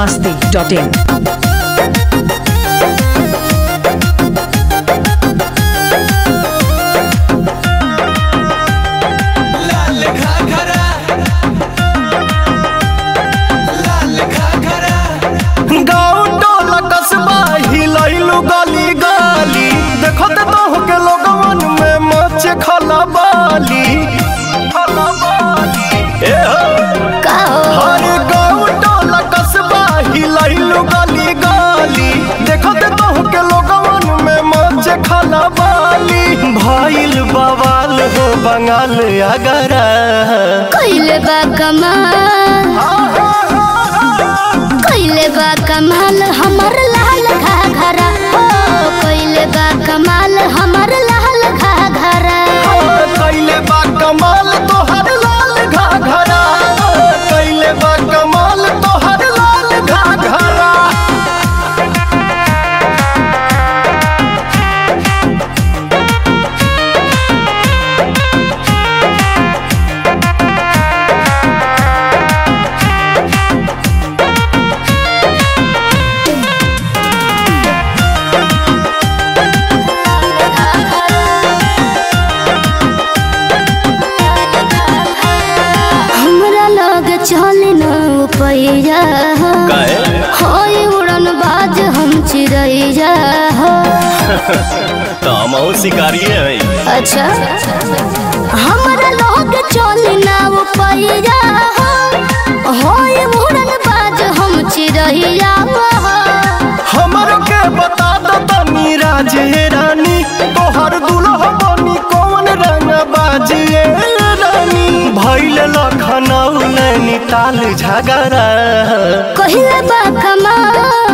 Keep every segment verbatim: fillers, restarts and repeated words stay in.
masti dot in. खलाबाली हर गाँव टोला कस्बा हिलैलु गली गली देखत तोह के लोगवन में मच खलाबाली भइल बवाल हो बंगाल अगरा कइले बा कमाल कइले बा कमाल हमर लाल घाघरा हो कइले बा कमाल हमर लाल घाघरा कइले बा कमाल तोहर लाल घाघरा कइले बा कमाल तोहर लाल घाघरा चले न पैया होई उड़न बाज हम चिड़ैया हो तो हम शिकारी है। अच्छा हमारा लोग चले न पैया होई उड़न बाज हम चिड़ैया हो हमरो के बता दो तनी राजे रानी तोहर दुल्हा बनी कौन रंग बाजिए रानी भइल लखनऊ नैनीताल झगड़ा कहिले बा कमाल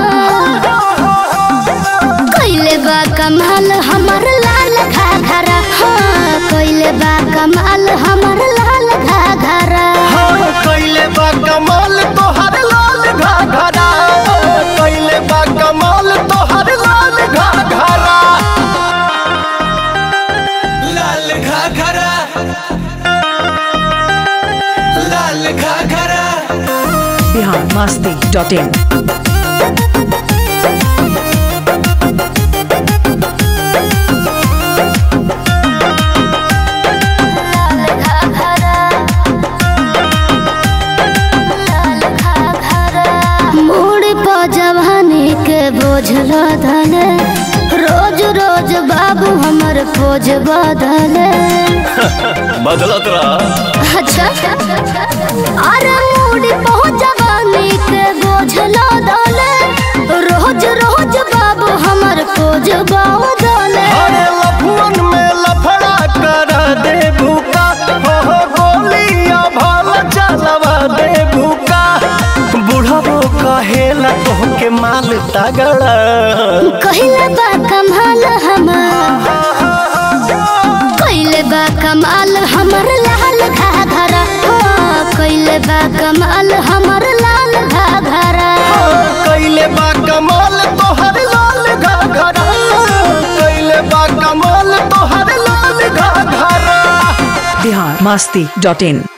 कहिले बा कमाल हमर लाल घाघरा हाँ कहिले बा कमाल हमर लाल घाघरा हाँ कहिले बा कमाल तोहर लाल घाघरा कहिले बा कमाल तोहर लाल घाघरा लाल घाघरा लाल घाघरा Bihar masti dot in. जवानी के बोझ लदले रोज रोज बाबू हमर खोज बदले बदलत रहा अच्छा अरे मूडी बहुत जवानी के बोझ लदले रोज रोज बाबू हमर खोज बदले अरे लफुअन में लफड़ा कर दे भूका हो हो गोलियां भाल चलवा दे भूका बुढ़ाबो कहेला तोहके माल तगड़ा कहिले बा कमाल हमर कहिले बा कमाल हमर लाल घाघरा हो कहिले बा कमाल हमर लाल घाघरा कहिले बा कमाल तोहर लाल घाघरा कहिले बा कमाल तोहर लाल घाघरा Bihar masti dot in.